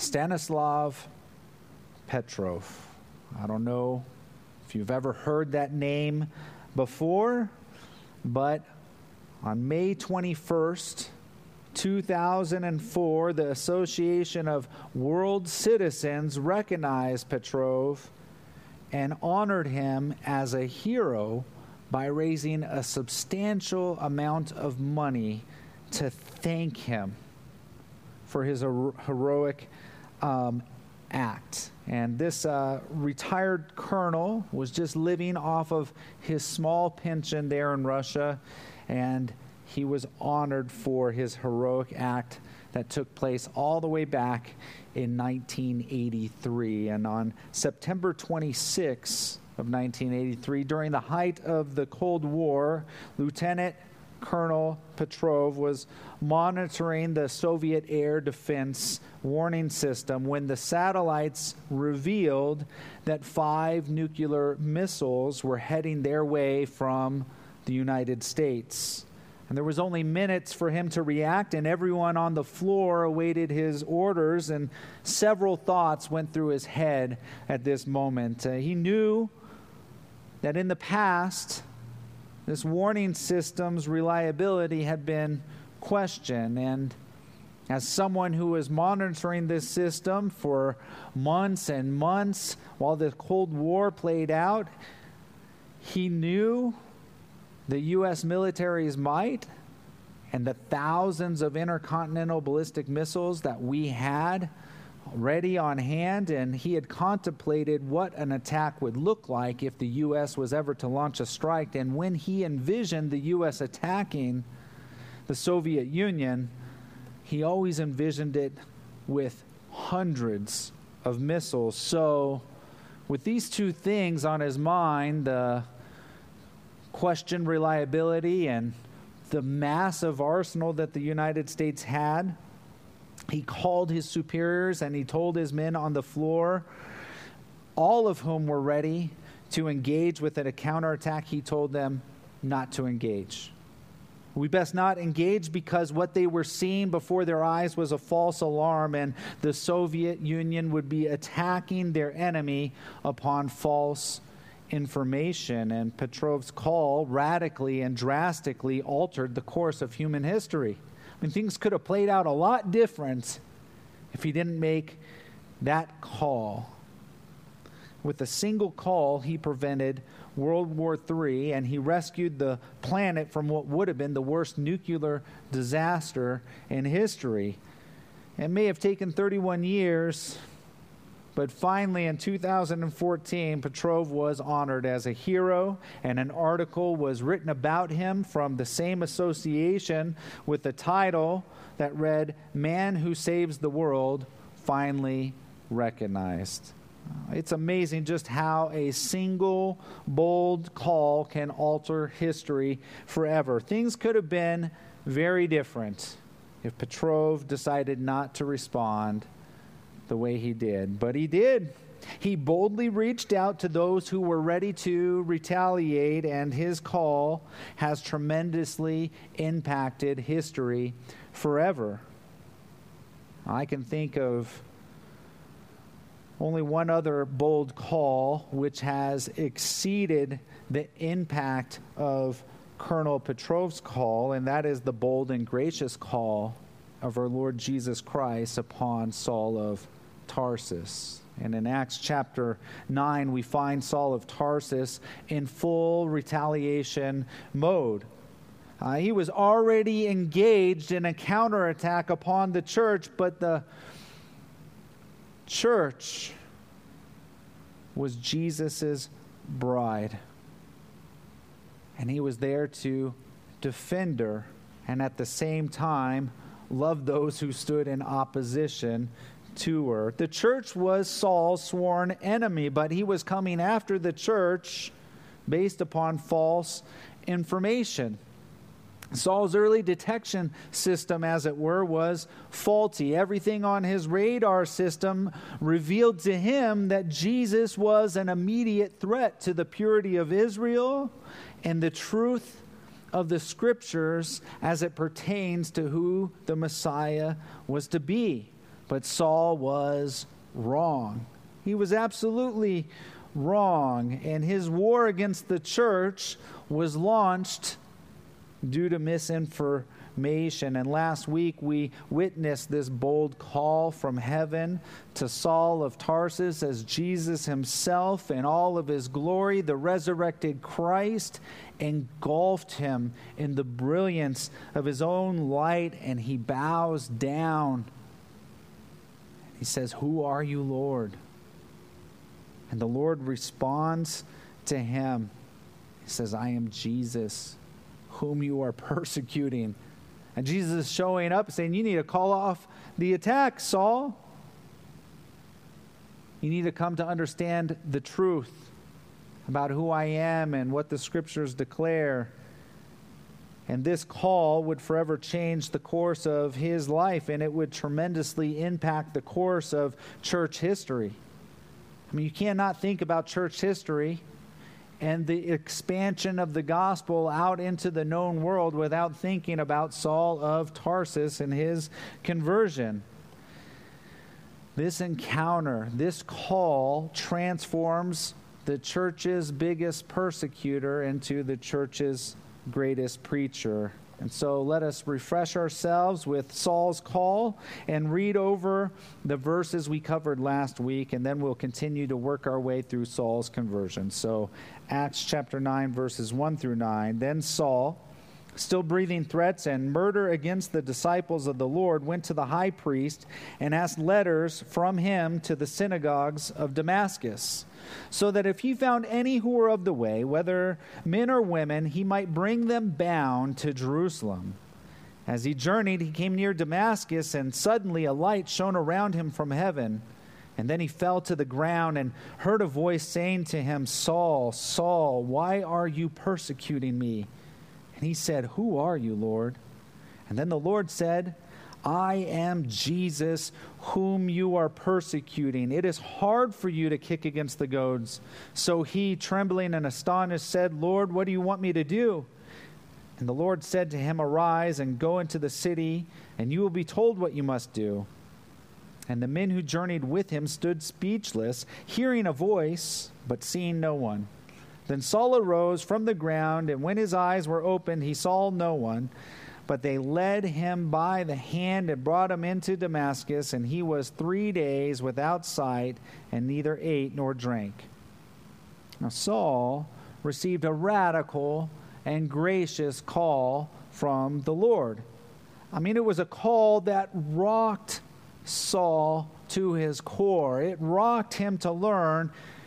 Stanislav Petrov. I don't know if you've ever heard that name before, but on May 21st, 2004, the Association of World Citizens recognized Petrov and honored him as a hero by raising a substantial amount of money to thank him for his heroic act. And this retired colonel was just living off of his small pension there in Russia, and he was honored for his heroic act that took place all the way back in 1983. And on September 26 of 1983, during the height of the Cold War, Lieutenant Colonel Petrov was monitoring the Soviet air defense warning system when the satellites revealed that 5 nuclear missiles were heading their way from the United States. And there was only minutes for him to react, and everyone on the floor awaited his orders, and several thoughts went through his head at this moment. He knew that in the past, this warning system's reliability had been questioned, and as someone who was monitoring this system for months and months while the Cold War played out, he knew the U.S. military's might and the thousands of intercontinental ballistic missiles that we had ready on hand, and he had contemplated what an attack would look like if the U.S. was ever to launch a strike. And when he envisioned the U.S. attacking the Soviet Union, he always envisioned it with hundreds of missiles. So with these two things on his mind, the questioned reliability and the massive arsenal that the United States had, he called his superiors and he told his men on the floor, all of whom were ready to engage with a counterattack. He told them not to engage. We best not engage because what they were seeing before their eyes was a false alarm, and the Soviet Union would be attacking their enemy upon false information. And Petrov's call radically and drastically altered the course of human history. I mean, things could have played out a lot different if he didn't make that call. With a single call, he prevented World War III, and he rescued the planet from what would have been the worst nuclear disaster in history. It may have taken 31 years, but finally in 2014, Petrov was honored as a hero, and an article was written about him from the same association with the title that read, "Man Who Saves the World Finally Recognized." It's amazing just how a single bold call can alter history forever. Things could have been very different if Petrov decided not to respond the way he did. But he did. He boldly reached out to those who were ready to retaliate, and his call has tremendously impacted history forever. I can think of only one other bold call which has exceeded the impact of Colonel Petrov's call, and that is the bold and gracious call of our Lord Jesus Christ upon Saul of Tarsus. And in Acts chapter 9, we find Saul of Tarsus in full retaliation mode. He was already engaged in a counterattack upon the church, but the church was Jesus' bride. And he was there to defend her and at the same time love those who stood in opposition to her. The church was Saul's sworn enemy, but he was coming after the church based upon false information. Saul's early detection system, as it were, was faulty. Everything on his radar system revealed to him that Jesus was an immediate threat to the purity of Israel and the truth of the Scriptures as it pertains to who the Messiah was to be. But Saul was wrong. He was absolutely wrong. And his war against the church was launched due to misinformation. And last week we witnessed this bold call from heaven to Saul of Tarsus as Jesus himself in all of his glory, the resurrected Christ, engulfed him in the brilliance of his own light, and he bows down. He says, "Who are you, Lord?" And the Lord responds to him. He says, "I am Jesus, whom you are persecuting." And Jesus is showing up saying, "You need to call off the attack, Saul. You need to come to understand the truth about who I am and what the scriptures declare." And this call would forever change the course of his life, and it would tremendously impact the course of church history. I mean, you cannot think about church history and the expansion of the gospel out into the known world without thinking about Saul of Tarsus and his conversion. This encounter, this call, transforms the church's biggest persecutor into the church's greatest preacher. And so let us refresh ourselves with Saul's call and read over the verses we covered last week, and then we'll continue to work our way through Saul's conversion. So Acts chapter 9, verses 1 through 9. Then Saul, still breathing threats and murder against the disciples of the Lord, went to the high priest and asked letters from him to the synagogues of Damascus, so that if he found any who were of the way, whether men or women, he might bring them bound to Jerusalem. As he journeyed, he came near Damascus, and suddenly a light shone around him from heaven. And then he fell to the ground and heard a voice saying to him, "Saul, Saul, why are you persecuting me?" And he said, "Who are you, Lord?" And then the Lord said, "I am Jesus, whom you are persecuting. It is hard for you to kick against the goads." So he, trembling and astonished, said, "Lord, what do you want me to do?" And the Lord said to him, "Arise and go into the city, and you will be told what you must do." And the men who journeyed with him stood speechless, hearing a voice, but seeing no one. Then Saul arose from the ground, and when his eyes were opened, he saw no one. But they led him by the hand and brought him into Damascus, and he was 3 days without sight, and neither ate nor drank. Now Saul received a radical and gracious call from the Lord. I mean, it was a call that rocked Saul to his core. It rocked him to learn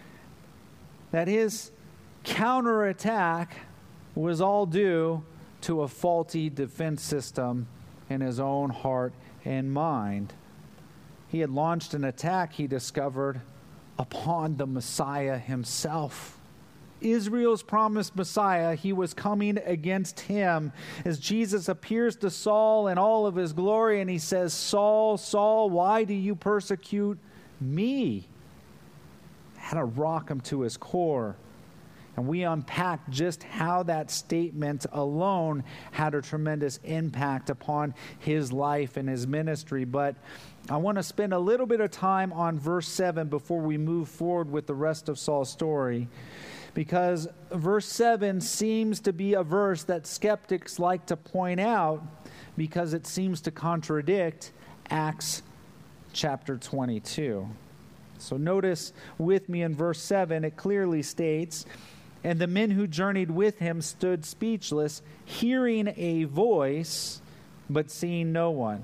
that his counterattack was all due to a faulty defense system in his own heart and mind. He had launched an attack, he discovered, upon the Messiah himself. Israel's promised Messiah, he was coming against him as Jesus appears to Saul in all of his glory, and he says, "Saul, Saul, why do you persecute me?" Had to rock him to his core. And we unpacked just how that statement alone had a tremendous impact upon his life and his ministry. But I want to spend a little bit of time on verse 7 before we move forward with the rest of Saul's story, because verse 7 seems to be a verse that skeptics like to point out because it seems to contradict Acts chapter 22. So notice with me in verse 7, it clearly states, "And the men who journeyed with him stood speechless, hearing a voice, but seeing no one."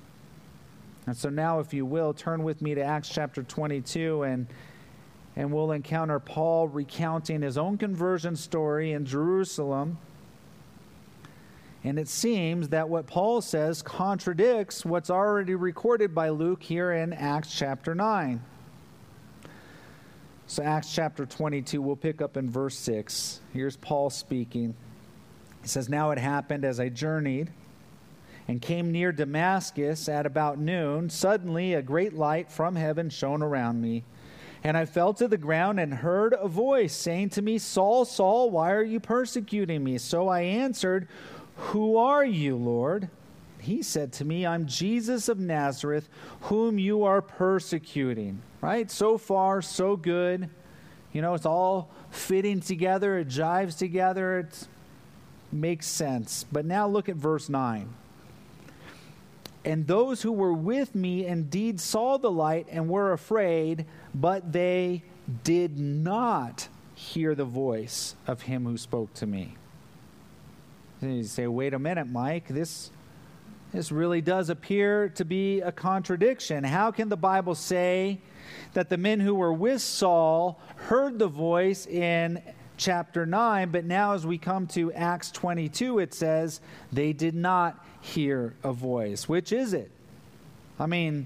And so now, if you will, turn with me to Acts chapter 22, and we'll encounter Paul recounting his own conversion story in Jerusalem. And it seems that what Paul says contradicts what's already recorded by Luke here in Acts chapter 9. So Acts chapter 22, we'll pick up in verse 6. Here's Paul speaking. He says, "Now it happened as I journeyed and came near Damascus at about noon, suddenly a great light from heaven shone around me. And I fell to the ground and heard a voice saying to me, 'Saul, Saul, why are you persecuting me?' So I answered, 'Who are you, Lord?' He said to me, I'm Jesus of Nazareth, whom you are persecuting. Right? So far, so good. You know, it's all fitting together. It jives together. It makes sense. But now look at verse 9. And those who were with me indeed saw the light and were afraid, but they did not hear the voice of him who spoke to me. And you say, wait a minute, Mike, this really does appear to be a contradiction. How can the Bible say that the men who were with Saul heard the voice in chapter 9, but now as we come to Acts 22, it says they did not hear a voice? Which is it? I mean,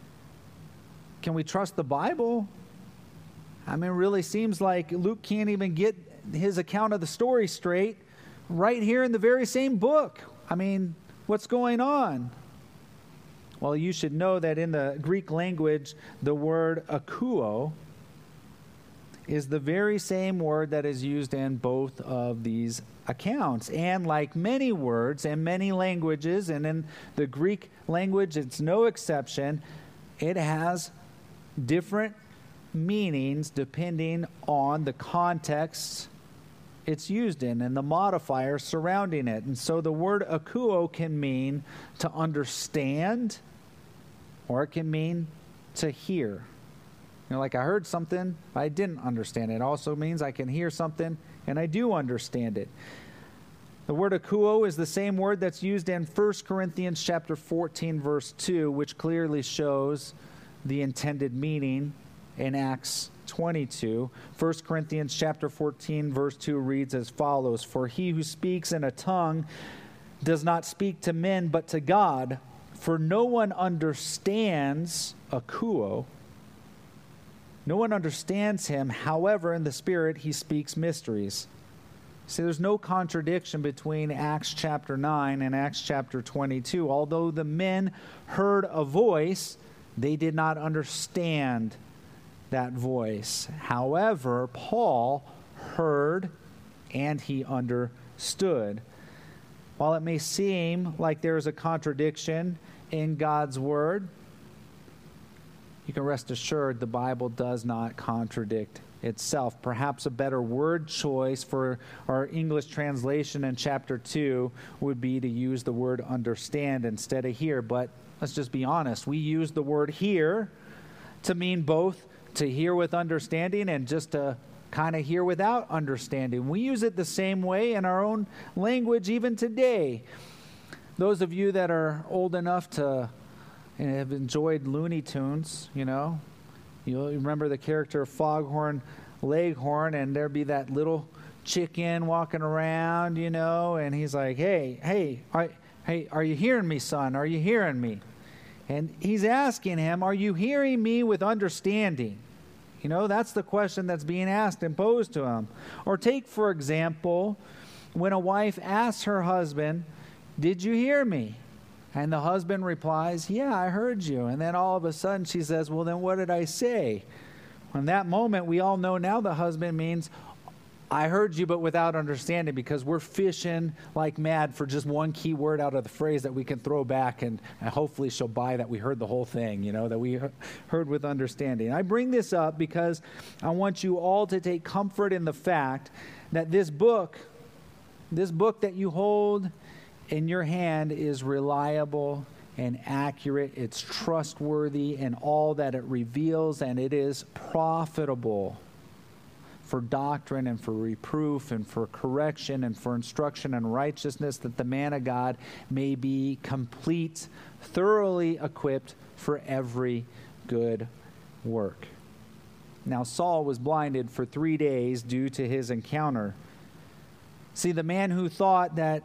can we trust the Bible? I mean, it really seems like Luke can't even get his account of the story straight right here in the very same book. I mean, what's going on? Well, you should know that in the Greek language, the word akouo is the very same word that is used in both of these accounts. And like many words in many languages, and in the Greek language, it's no exception, it has different meanings depending on the context it's used in and the modifier surrounding it. And so the word akouo can mean to understand, or it can mean to hear. You know, like I heard something, I didn't understand it. It also means I can hear something and I do understand it. The word akouo is the same word that's used in 1 Corinthians chapter 14, verse 2, which clearly shows the intended meaning in Acts 22. 1 Corinthians chapter 14, verse 2 reads as follows: For he who speaks in a tongue does not speak to men but to God, for no one understands akouo. No one understands him. However, in the Spirit he speaks mysteries. See, there's no contradiction between Acts chapter 9 and Acts chapter 22. Although the men heard a voice, they did not understand that voice. However, Paul heard and he understood. While it may seem like there is a contradiction in God's word, you can rest assured the Bible does not contradict itself. Perhaps a better word choice for our English translation in chapter 2 would be to use the word understand instead of hear. But let's just be honest. We use the word hear to mean both to hear with understanding and just to kind of hear without understanding. We use it the same way in our own language even today. Those of you that are old enough to and have enjoyed Looney Tunes, you'll remember the character Foghorn Leghorn, and there'd be that little chicken walking around, and he's like, hey, are you hearing me, son? Are you hearing me? And he's asking him, are you hearing me with understanding? That's the question that's being asked and posed to him. Or take, for example, when a wife asks her husband, did you hear me? And the husband replies, yeah, I heard you. And then all of a sudden she says, well, then what did I say? In that moment, we all know now the husband means, I heard you, but without understanding, because we're fishing like mad for just one key word out of the phrase that we can throw back, and hopefully she'll buy that we heard the whole thing, that we heard with understanding. I bring this up because I want you all to take comfort in the fact that this book that you hold in your hand is reliable and accurate. It's trustworthy in all that it reveals, and it is profitable for doctrine and for reproof and for correction and for instruction in righteousness, that the man of God may be complete, thoroughly equipped for every good work. Now Saul was blinded for 3 days due to his encounter. See, the man who thought that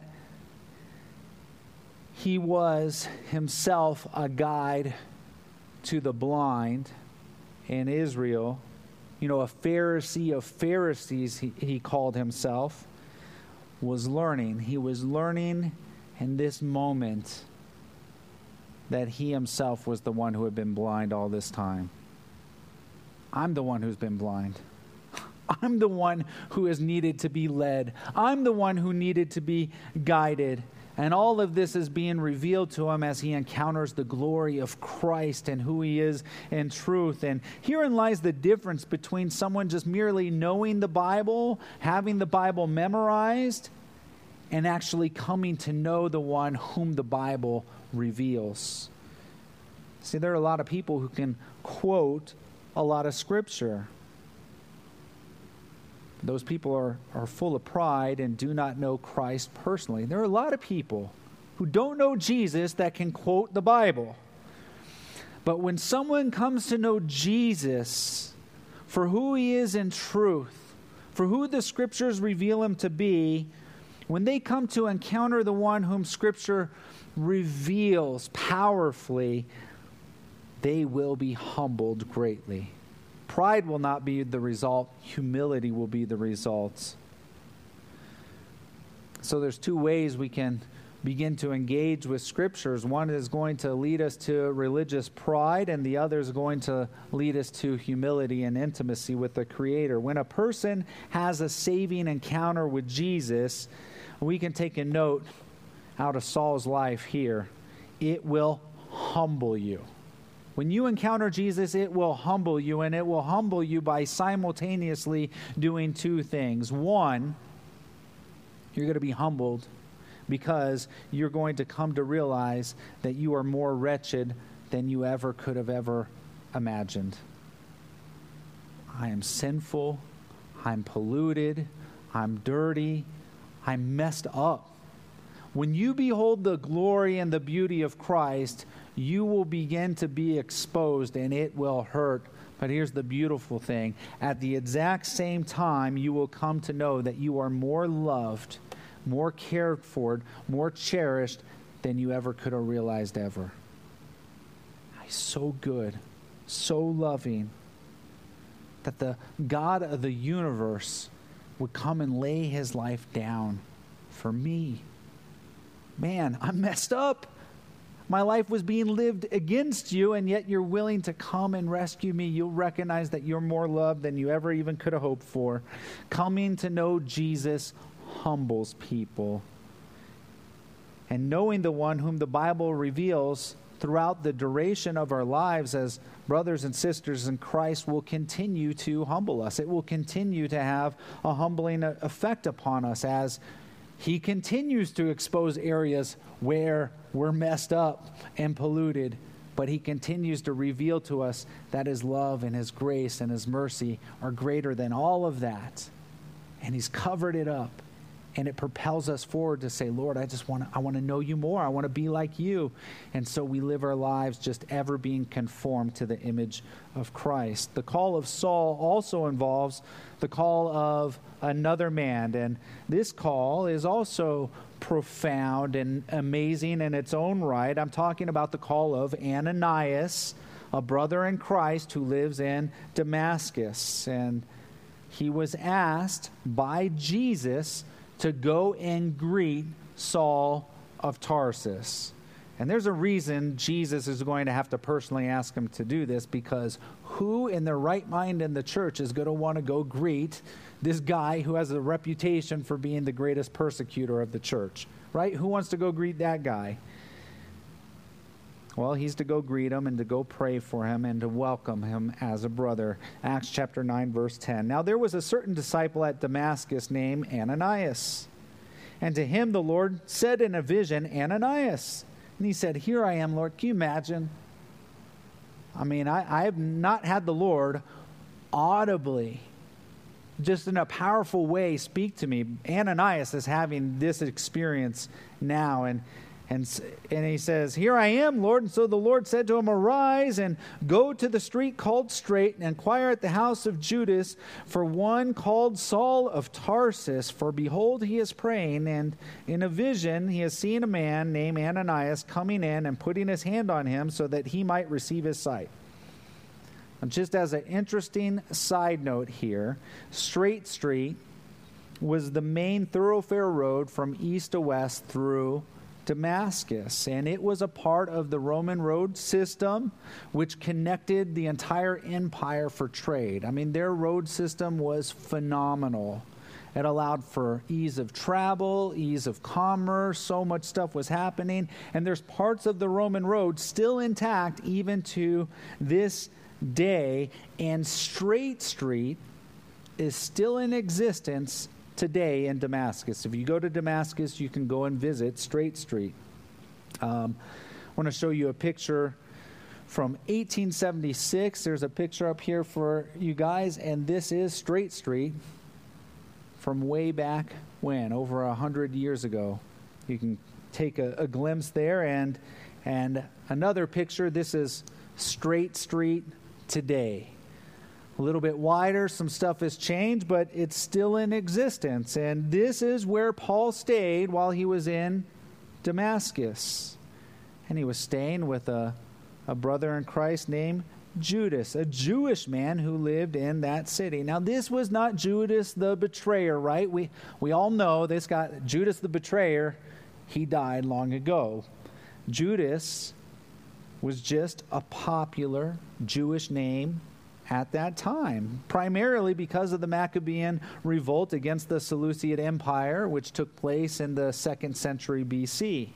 he was himself a guide to the blind in Israel, a Pharisee of Pharisees, he called himself, was learning. He was learning in this moment that he himself was the one who had been blind all this time. I'm the one who's been blind. I'm the one who has needed to be led. I'm the one who needed to be guided. And all of this is being revealed to him as he encounters the glory of Christ and who he is in truth. And herein lies the difference between someone just merely knowing the Bible, having the Bible memorized, and actually coming to know the one whom the Bible reveals. See, there are a lot of people who can quote a lot of Scripture. Those people are full of pride and do not know Christ personally. There are a lot of people who don't know Jesus that can quote the Bible. But when someone comes to know Jesus for who he is in truth, for who the Scriptures reveal him to be, when they come to encounter the one whom Scripture reveals powerfully, they will be humbled greatly. Pride will not be the result. Humility will be the result. So there's two ways we can begin to engage with Scriptures. One is going to lead us to religious pride, and the other is going to lead us to humility and intimacy with the Creator. When a person has a saving encounter with Jesus, we can take a note out of Saul's life here. It will humble you. When you encounter Jesus, it will humble you, and it will humble you by simultaneously doing two things. One, you're going to be humbled because you're going to come to realize that you are more wretched than you ever could have ever imagined. I am sinful, I'm polluted, I'm dirty, I'm messed up. When you behold the glory and the beauty of Christ, you will begin to be exposed, and it will hurt. But here's the beautiful thing. At the exact same time, you will come to know that you are more loved, more cared for, more cherished than you ever could have realized ever. He's so good, so loving, that the God of the universe would come and lay his life down for me. Man, I'm messed up. My life was being lived against you, and yet you're willing to come and rescue me. You'll recognize that you're more loved than you ever even could have hoped for. Coming to know Jesus humbles people. And knowing the one whom the Bible reveals throughout the duration of our lives as brothers and sisters in Christ will continue to humble us. It will continue to have a humbling effect upon us as he continues to expose areas where we're messed up and polluted, but he continues to reveal to us that his love and his grace and his mercy are greater than all of that. And he's covered it up, and it propels us forward to say, Lord, I want to know you more. I want to be like you. And so we live our lives just ever being conformed to the image of Christ. The call of Saul also involves the call of another man, and this call is also profound and amazing in its own right. I'm talking about the call of Ananias, a brother in Christ who lives in Damascus. And he was asked by Jesus to go and greet Saul of Tarsus. And there's a reason Jesus is going to have to personally ask him to do this, because who in their right mind in the church is going to want to go greet this guy who has a reputation for being the greatest persecutor of the church, right? Who wants to go greet that guy? Well, he's to go greet him and to go pray for him and to welcome him as a brother. Acts chapter 9, verse 10. Now there was a certain disciple at Damascus named Ananias. And to him the Lord said in a vision, Ananias. And he said, Here I am, Lord. Can you imagine? I mean, I have not had the Lord audibly, just in a powerful way, speak to me. Ananias is having this experience now, and he says, Here I am, Lord. And so the Lord said to him, Arise and go to the street called Straight and inquire at the house of Judas for one called Saul of Tarsus. For behold, he is praying, and in a vision he has seen a man named Ananias coming in and putting his hand on him so that he might receive his sight. And just as an interesting side note here, Straight Street was the main thoroughfare road from east to west through Damascus, and it was a part of the Roman road system which connected the entire empire for trade. I mean, their road system was phenomenal. It allowed for ease of travel, ease of commerce. So much stuff was happening. And there's parts of the Roman road still intact even to this day. And Straight Street is still in existence today in Damascus. If you go to Damascus, you can go and visit Straight Street. I want to show you a picture from 1876. There's a picture up here for you guys, and this is Straight Street from way back when, over 100 years ago. You can take a glimpse there, and another picture. This is Straight Street today. A little bit wider, some stuff has changed, but it's still in existence. And this is where Paul stayed while he was in Damascus. And he was staying with a brother in Christ named Judas, a Jewish man who lived in that city. Now, this was not Judas the betrayer, right? We all know this guy, Judas the betrayer, he died long ago. Judas was just a popular Jewish name at that time, primarily because of the Maccabean revolt against the Seleucid Empire, which took place in the 2nd century BC.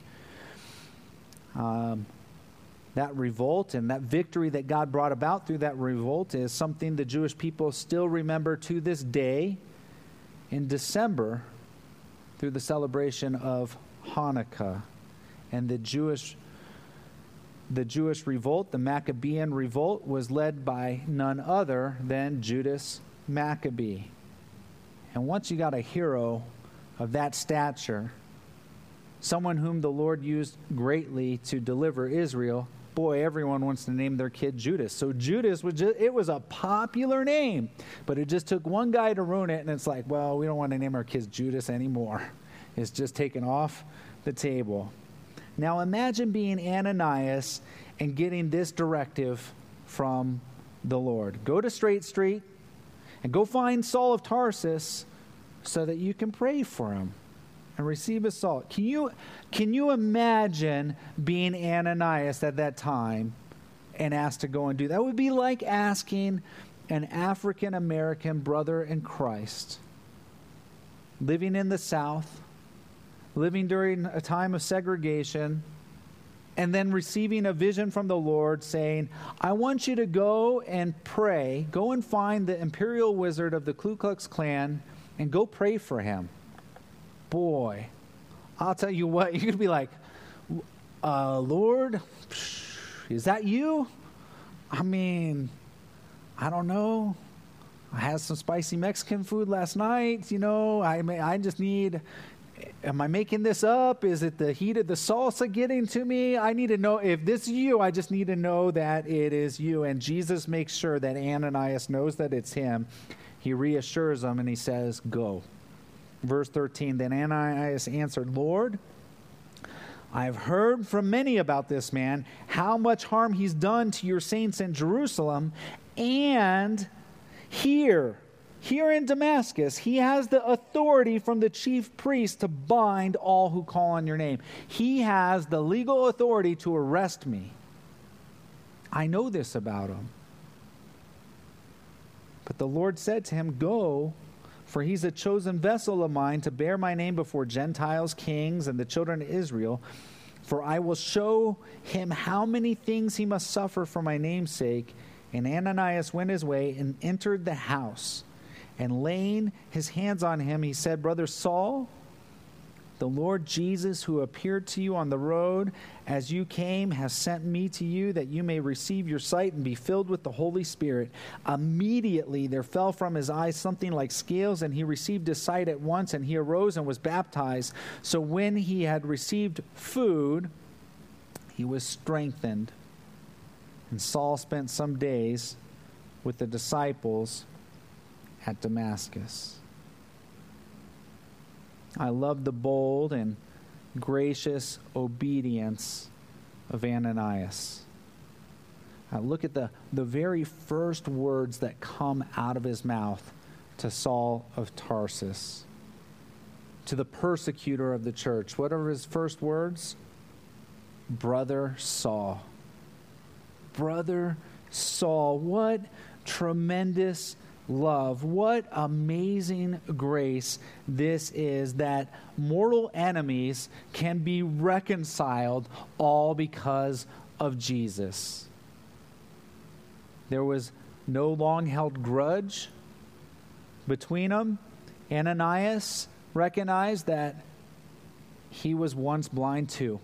That revolt and that victory that God brought about through that revolt is something the Jewish people still remember to this day in December through the celebration of Hanukkah. And the Jewish revolt, the Maccabean revolt, was led by none other than Judas Maccabee. And once you got a hero of that stature, someone whom the Lord used greatly to deliver Israel, boy, everyone wants to name their kid Judas. So Judas it was a popular name, but it just took one guy to ruin it, and it's like, well, we don't want to name our kids Judas anymore. It's just taken off the table. Now imagine being Ananias and getting this directive from the Lord. Go to Straight Street and go find Saul of Tarsus so that you can pray for him and receive his salt. Can you imagine being Ananias at that time and asked to go and do that? That would be like asking an African American brother in Christ living in the South, living during a time of segregation, and then receiving a vision from the Lord saying, I want you to go and pray, go and find the imperial wizard of the Ku Klux Klan and go pray for him. Boy, I'll tell you what, you could be like, Lord, is that you? I mean, I don't know. I had some spicy Mexican food last night, I just need... Am I making this up? Is it the heat of the salsa getting to me? I need to know if this is you. I just need to know that it is you. And Jesus makes sure that Ananias knows that it's him. He reassures him and he says, go. Verse 13, then Ananias answered, Lord, I've heard from many about this man, how much harm he's done to your saints in Jerusalem, and here in Damascus, he has the authority from the chief priest to bind all who call on your name. He has the legal authority to arrest me. I know this about him. But the Lord said to him, go, for he's a chosen vessel of mine to bear my name before Gentiles, kings, and the children of Israel. For I will show him how many things he must suffer for my name's sake. And Ananias went his way and entered the house. And laying his hands on him, he said, Brother Saul, the Lord Jesus, who appeared to you on the road as you came, has sent me to you that you may receive your sight and be filled with the Holy Spirit. Immediately there fell from his eyes something like scales, and he received his sight at once, and he arose and was baptized. So when he had received food, he was strengthened. And Saul spent some days with the disciples at Damascus. I love the bold and gracious obedience of Ananias. Look at the very first words that come out of his mouth to Saul of Tarsus, to the persecutor of the church. What are his first words? Brother Saul. Brother Saul. What tremendous love. What amazing grace this is, that mortal enemies can be reconciled all because of Jesus. There was no long-held grudge between them. Ananias recognized that he was once blind too.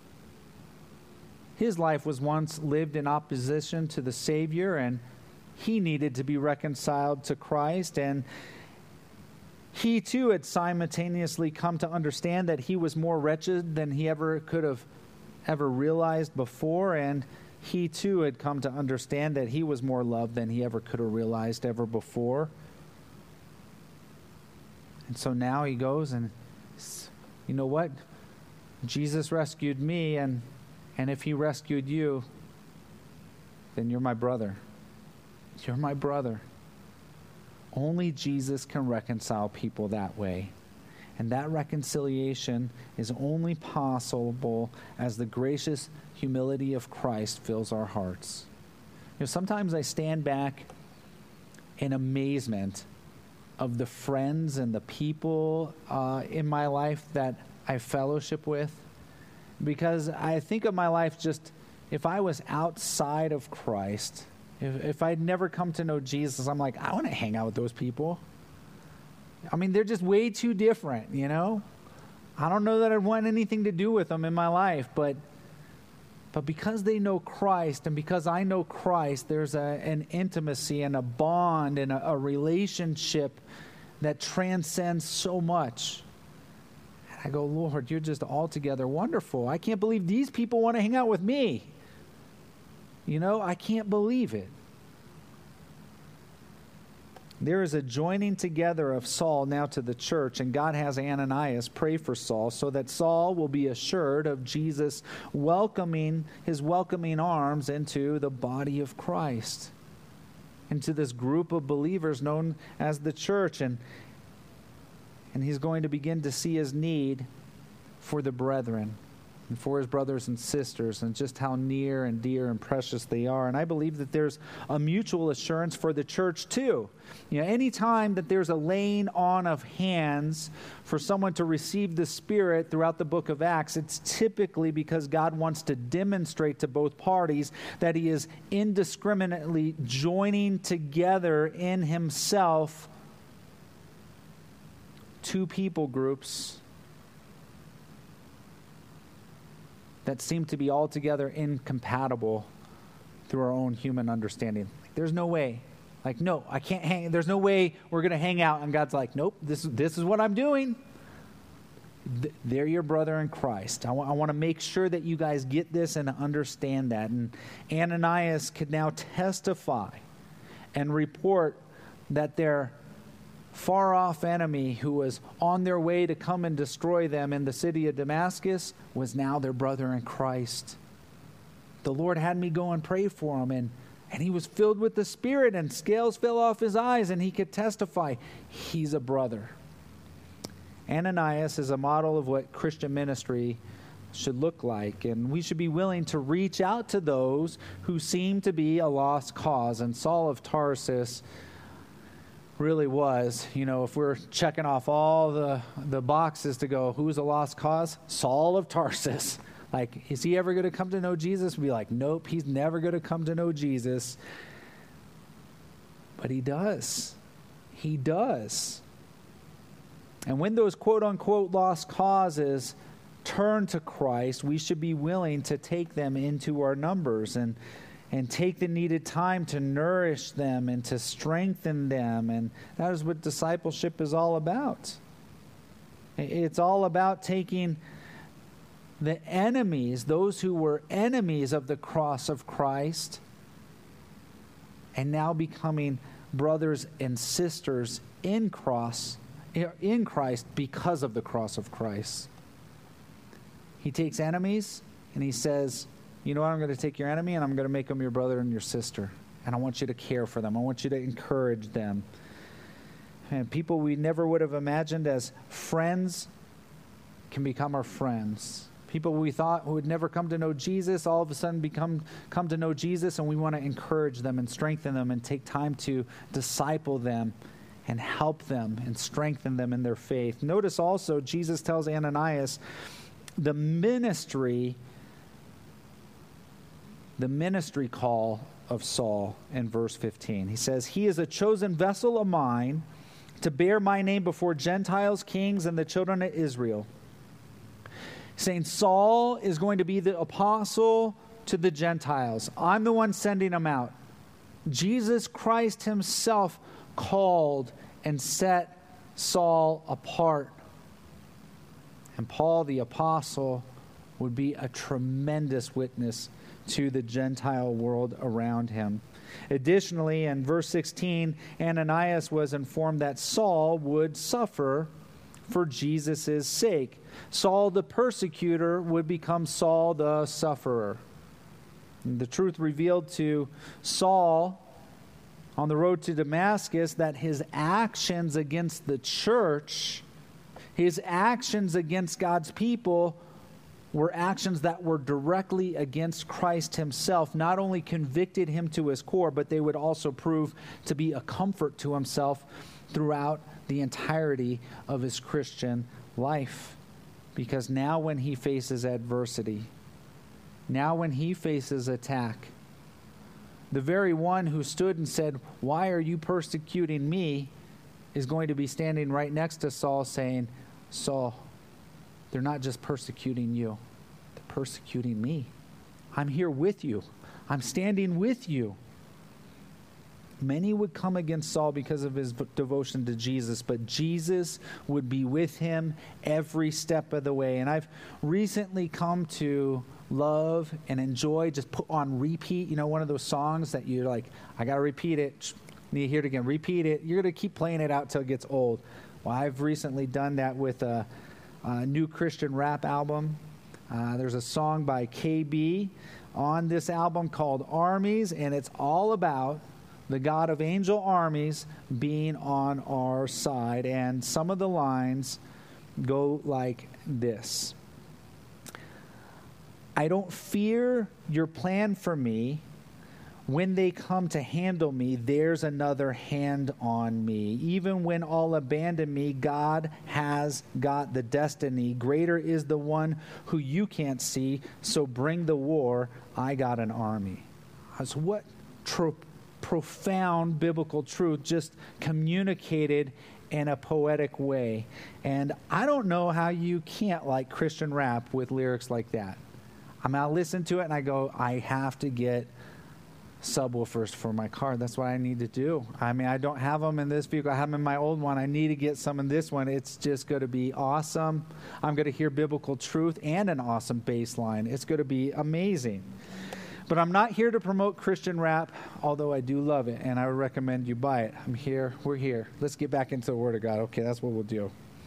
His life was once lived in opposition to the Savior, and he needed to be reconciled to Christ. And he too had simultaneously come to understand that he was more wretched than he ever could have ever realized before. And he too had come to understand that he was more loved than he ever could have realized ever before. And so now he goes and, you know what? Jesus rescued me, and if he rescued you, then you're my brother. You're my brother. Only Jesus can reconcile people that way. And that reconciliation is only possible as the gracious humility of Christ fills our hearts. You know, sometimes I stand back in amazement of the friends and the people in my life that I fellowship with, because I think of my life just, if I was outside of Christ, if I'd never come to know Jesus, I'm like, I want to hang out with those people. I mean, they're just way too different, you know? I don't know that I'd want anything to do with them in my life, but because they know Christ and because I know Christ, there's an intimacy and a bond and a relationship that transcends so much. And I go, Lord, you're just altogether wonderful. I can't believe these people want to hang out with me. You know, I can't believe it. There is a joining together of Saul now to the church, and God has Ananias pray for Saul so that Saul will be assured of Jesus welcoming his welcoming arms into the body of Christ, into this group of believers known as the church. And he's going to begin to see his need for the brethren and for his brothers and sisters, and just how near and dear and precious they are. And I believe that there's a mutual assurance for the church too. You know, anytime that there's a laying on of hands for someone to receive the Spirit throughout the book of Acts, it's typically because God wants to demonstrate to both parties that he is indiscriminately joining together in himself two people groups that seem to be altogether incompatible through our own human understanding. Like, there's no way. Like, no, I can't hang. There's no way we're going to hang out. And God's like, nope, this is what I'm doing. They're your brother in Christ. I want to make sure that you guys get this and understand that. And Ananias could now testify and report that their far-off enemy who was on their way to come and destroy them in the city of Damascus was now their brother in Christ. The Lord had me go and pray for him, and he was filled with the Spirit, and scales fell off his eyes, and he could testify he's a brother. Ananias is a model of what Christian ministry should look like, and we should be willing to reach out to those who seem to be a lost cause. And Saul of Tarsus really was, you know, if we're checking off all the boxes to go, who's a lost cause? Saul of Tarsus. Like, is he ever going to come to know Jesus? We'd be like, nope, he's never going to come to know Jesus. But he does. He does. And when those quote-unquote lost causes turn to Christ, we should be willing to take them into our numbers and take the needed time to nourish them and to strengthen them. And that is what discipleship is all about. It's all about taking the enemies, those who were enemies of the cross of Christ, and now becoming brothers and sisters in Christ because of the cross of Christ. He takes enemies and he says, you know what, I'm going to take your enemy and I'm going to make them your brother and your sister. And I want you to care for them. I want you to encourage them. And people we never would have imagined as friends can become our friends. People we thought would never come to know Jesus, all of a sudden come to know Jesus, and we want to encourage them and strengthen them and take time to disciple them and help them and strengthen them in their faith. Notice also, Jesus tells Ananias the ministry call of Saul in verse 15. He says, "He is a chosen vessel of mine to bear my name before Gentiles, kings, and the children of Israel." Saying Saul is going to be the apostle to the Gentiles. I'm the one sending him out. Jesus Christ himself called and set Saul apart. And Paul the apostle would be a tremendous witness to the Gentile world around him. Additionally, in verse 16, Ananias was informed that Saul would suffer for Jesus' sake. Saul the persecutor would become Saul the sufferer. And the truth revealed to Saul on the road to Damascus that his actions against the church, his actions against God's people, were actions that were directly against Christ himself, not only convicted him to his core, but they would also prove to be a comfort to himself throughout the entirety of his Christian life. Because now when he faces adversity, now when he faces attack, the very one who stood and said, "Why are you persecuting me?" is going to be standing right next to Saul saying, "Saul, they're not just persecuting you, they're persecuting me. I'm here with you. I'm standing with you." Many would come against Saul because of his devotion to Jesus, but Jesus would be with him every step of the way. And I've recently come to love and enjoy, just put on repeat, one of those songs that you're like, I got to repeat it. Need to hear it again. Repeat it. You're going to keep playing it out till it gets old. Well, I've recently done that with a new Christian rap album. There's a song by KB on this album called Armies, and it's all about the God of angel armies being on our side. And some of the lines go like this: "I don't fear your plan for me. When they come to handle me, there's another hand on me. Even when all abandon me, God has got the destiny. Greater is the one who you can't see, so bring the war. I got an army." So what profound biblical truth just communicated in a poetic way. And I don't know how you can't like Christian rap with lyrics like that. I listen to it and I go, I have to get subwoofers for my car. That's what I need to do. I don't have them in this vehicle. I have them in my old one. I need to get some in this one. It's just going to be awesome. I'm going to hear biblical truth and an awesome bass line. It's going to be amazing. But I'm not here to promote Christian rap, although I do love it, and I would recommend you buy it. I'm here. We're here. Let's get back into the Word of God. Okay, that's what we'll do.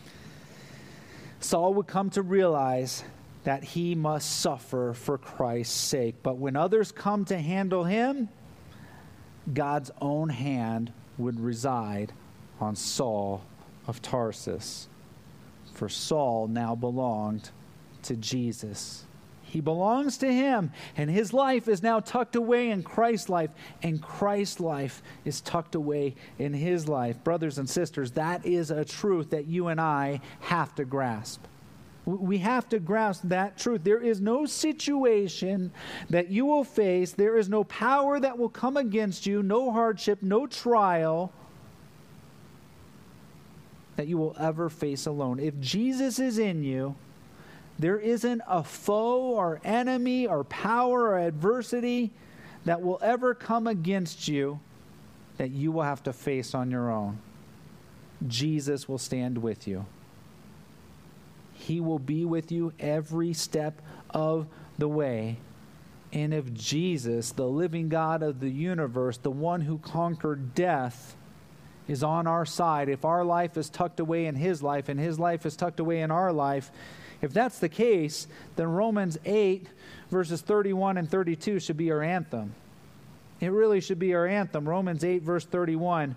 Saul would come to realize that he must suffer for Christ's sake. But when others come to handle him, God's own hand would reside on Saul of Tarsus. For Saul now belonged to Jesus. He belongs to him, and his life is now tucked away in Christ's life, and Christ's life is tucked away in his life. Brothers and sisters, that is a truth that you and I have to grasp. We have to grasp that truth. There is no situation that you will face, there is no power that will come against you, no hardship, no trial that you will ever face alone. If Jesus is in you, there isn't a foe or enemy or power or adversity that will ever come against you that you will have to face on your own. Jesus will stand with you. He will be with you every step of the way. And if Jesus, the living God of the universe, the one who conquered death, is on our side, if our life is tucked away in his life and his life is tucked away in our life, if that's the case, then Romans 8, verses 31 and 32 should be our anthem. It really should be our anthem. Romans 8, verse 31.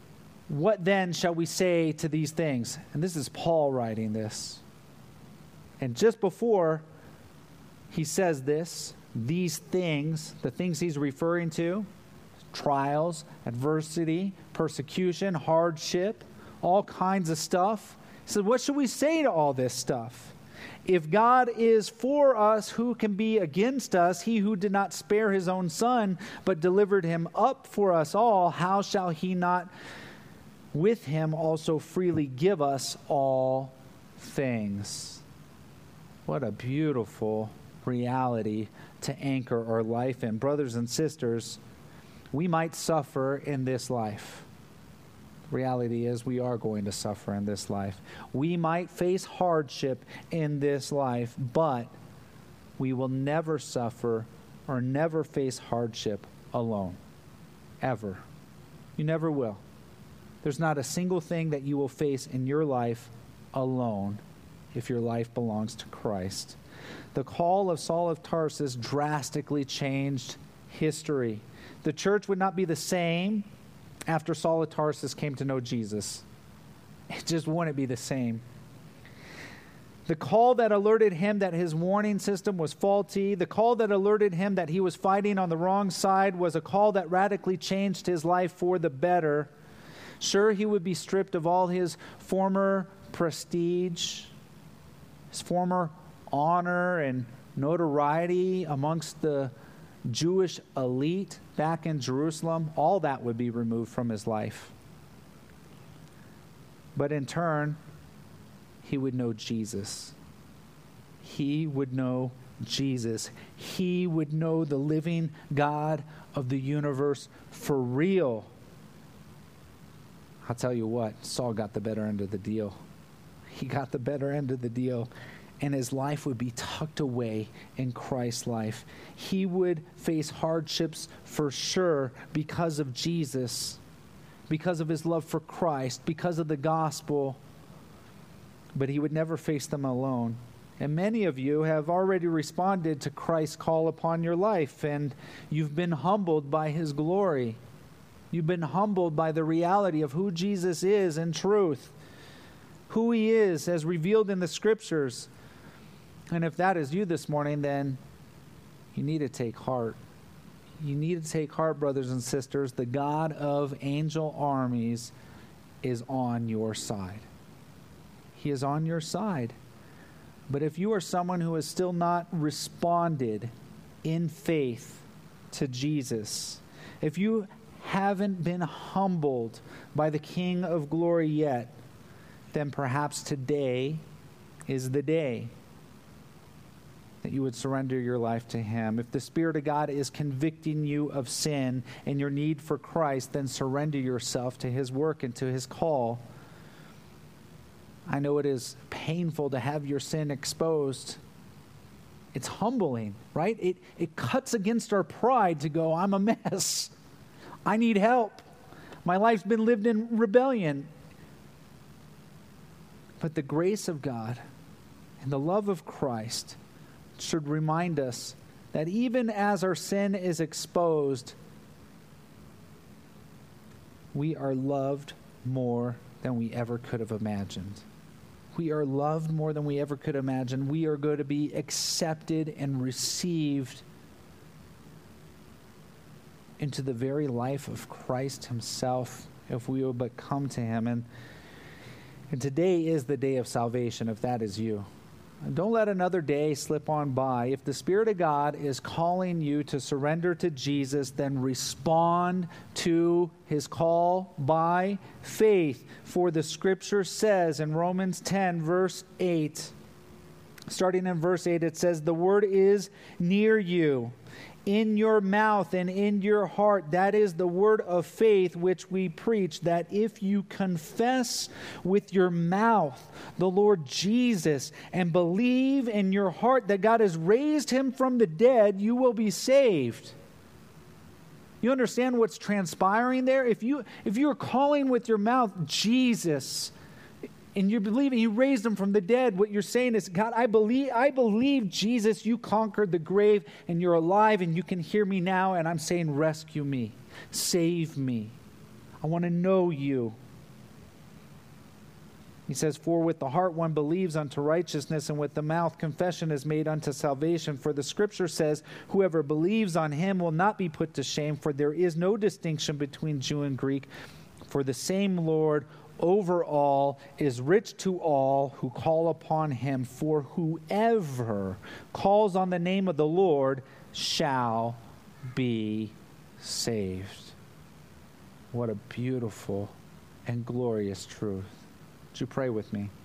"What then shall we say to these things?" And this is Paul writing this. And just before he says this, these things, the things he's referring to, trials, adversity, persecution, hardship, all kinds of stuff. He said, what should we say to all this stuff? If God is for us, who can be against us? He who did not spare his own son, but delivered him up for us all, how shall he not with him also freely give us all things? What a beautiful reality to anchor our life in. Brothers and sisters, we might suffer in this life. The reality is we are going to suffer in this life. We might face hardship in this life, but we will never suffer or never face hardship alone. Ever. You never will. There's not a single thing that you will face in your life alone if your life belongs to Christ. The call of Saul of Tarsus drastically changed history. The church would not be the same after Saul of Tarsus came to know Jesus. It just wouldn't be the same. The call that alerted him that his warning system was faulty, the call that alerted him that he was fighting on the wrong side, was a call that radically changed his life for the better. Sure, he would be stripped of all his former prestige, his former honor and notoriety amongst the Jewish elite back in Jerusalem. All that would be removed from his life. But in turn, he would know Jesus. He would know Jesus. He would know the living God of the universe for real. I'll tell you what, Saul got the better end of the deal. He got the better end of the deal. And his life would be tucked away in Christ's life. He would face hardships for sure because of Jesus, because of his love for Christ, because of the gospel. But he would never face them alone. And many of you have already responded to Christ's call upon your life, and you've been humbled by his glory. You've been humbled by the reality of who Jesus is in truth, who he is as revealed in the Scriptures. And if that is you this morning, then you need to take heart. You need to take heart, brothers and sisters. The God of angel armies is on your side. He is on your side. But if you are someone who has still not responded in faith to Jesus, if you haven't been humbled by the King of Glory yet, then perhaps today is the day that you would surrender your life to him. If the Spirit of God is convicting you of sin and your need for Christ, then surrender yourself to his work and to his call. I know it is painful to have your sin exposed. It's humbling, right? It cuts against our pride to go, I'm a mess. I need help. My life's been lived in rebellion. But the grace of God and the love of Christ should remind us that even as our sin is exposed, we are loved more than we ever could have imagined. We are loved more than we ever could imagine. We are going to be accepted and received into the very life of Christ himself if we will but come to him. And today is the day of salvation if that is you. Don't let another day slip on by. If the Spirit of God is calling you to surrender to Jesus, then respond to his call by faith. For the Scripture says in Romans 10, verse 8, starting in verse 8, it says, "The word is near you, in your mouth and in your heart. That is the word of faith which we preach, that if you confess with your mouth the Lord Jesus and believe in your heart that God has raised him from the dead, you will be saved." You understand what's transpiring there? If you're calling with your mouth Jesus and you're believing he raised him from the dead, what you're saying is, God, I believe Jesus, you conquered the grave and you're alive and you can hear me now, and I'm saying rescue me, save me. I want to know you. He says, for with the heart one believes unto righteousness, and with the mouth confession is made unto salvation. For the scripture says, whoever believes on him will not be put to shame, for there is no distinction between Jew and Greek. For the same Lord over all is rich to all who call upon him. For whoever calls on the name of the Lord shall be saved. What a beautiful and glorious truth. Would you pray with me?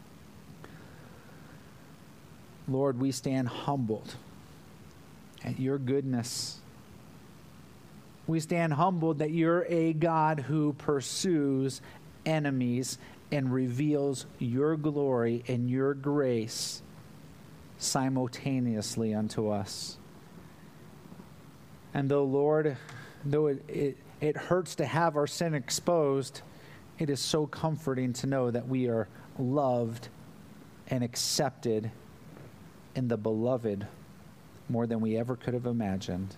Lord, we stand humbled at your goodness. We stand humbled that you're a God who pursues enemies and reveals your glory and your grace simultaneously unto us. And though, Lord, it hurts to have our sin exposed, it is so comforting to know that we are loved and accepted in the beloved more than we ever could have imagined.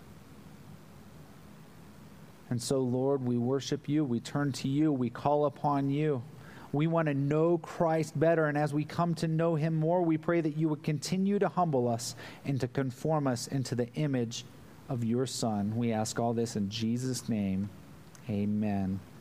And so, Lord, we worship you, we turn to you, we call upon you. We want to know Christ better, and as we come to know him more, we pray that you would continue to humble us and to conform us into the image of your Son. We ask all this in Jesus' name. Amen.